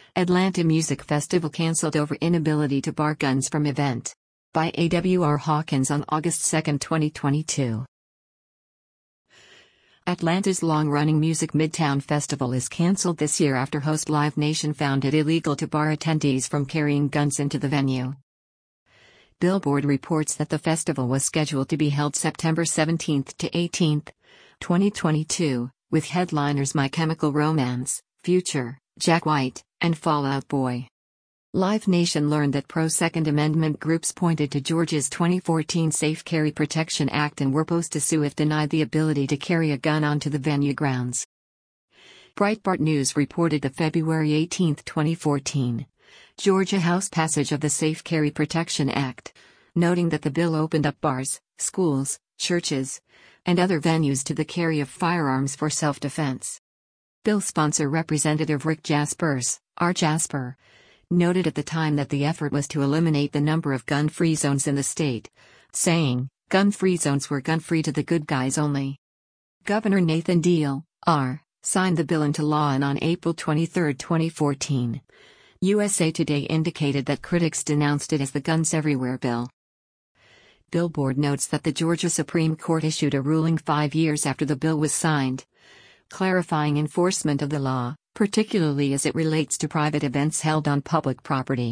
Atlanta Music Festival cancelled over inability to bar guns from event. By AWR Hawkins on August 2, 2022. Atlanta's long-running Music Midtown Festival is cancelled this year after host Live Nation found it illegal to bar attendees from carrying guns into the venue. Billboard reports that the festival was scheduled to be held September 17 to 18, 2022, with headliners My Chemical Romance, Future, Jack White, and Fall Out Boy. Live Nation learned that pro-Second Amendment groups pointed to Georgia's 2014 Safe Carry Protection Act and were supposed to sue if denied the ability to carry a gun onto the venue grounds. Breitbart News reported the February 18, 2014, Georgia House passage of the Safe Carry Protection Act, noting that the bill opened up bars, schools, churches, and other venues to the carry of firearms for self-defense. Bill sponsor Representative Rick Jaspers, R. Jasper, noted at the time that the effort was to eliminate the number of gun-free zones in the state, saying, gun-free zones were gun-free to the good guys only. Governor Nathan Deal, R., signed the bill into law and on April 23, 2014. USA Today indicated that critics denounced it as the Guns Everywhere bill. Billboard notes that the Georgia Supreme Court issued a ruling 5 years after the bill was signed, clarifying enforcement of the law, particularly as it relates to private events held on public property.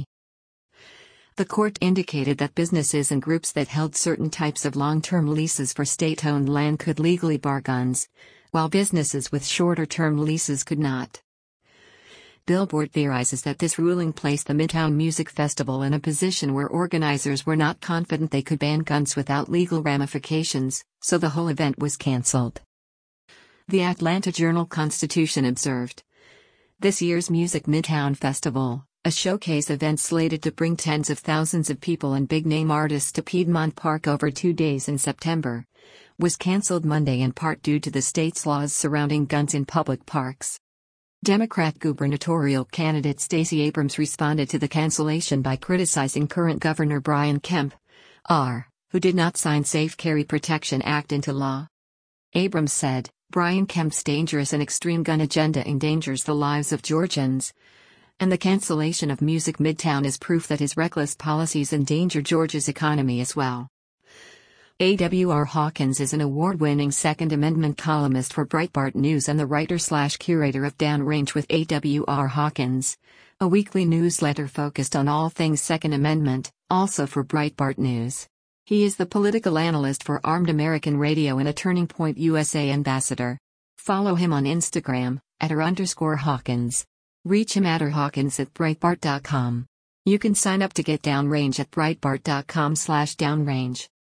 The court indicated that businesses and groups that held certain types of long-term leases for state-owned land could legally bar guns, while businesses with shorter-term leases could not. Billboard theorizes that this ruling placed the Midtown Music Festival in a position where organizers were not confident they could ban guns without legal ramifications, so the whole event was canceled. The Atlanta Journal-Constitution observed, this year's Music Midtown Festival, a showcase event slated to bring tens of thousands of people and big-name artists to Piedmont Park over 2 days in September, was canceled Monday in part due to the state's laws surrounding guns in public parks. Democrat gubernatorial candidate Stacey Abrams responded to the cancellation by criticizing current Governor Brian Kemp, R., who did not sign Safe Carry Protection Act into law. Abrams said, Brian Kemp's dangerous and extreme gun agenda endangers the lives of Georgians, and the cancellation of Music Midtown is proof that his reckless policies endanger Georgia's economy as well. AWR Hawkins is an award-winning Second Amendment columnist for Breitbart News and the writer/curator of Downrange with AWR Hawkins, a weekly newsletter focused on all things Second Amendment, also for Breitbart News. He is the political analyst for Armed American Radio and a Turning Point USA ambassador. Follow him on Instagram, @r_Hawkins. Reach him @rhawkins@breitbart.com. You can sign up to get Downrange at breitbart.com/downrange.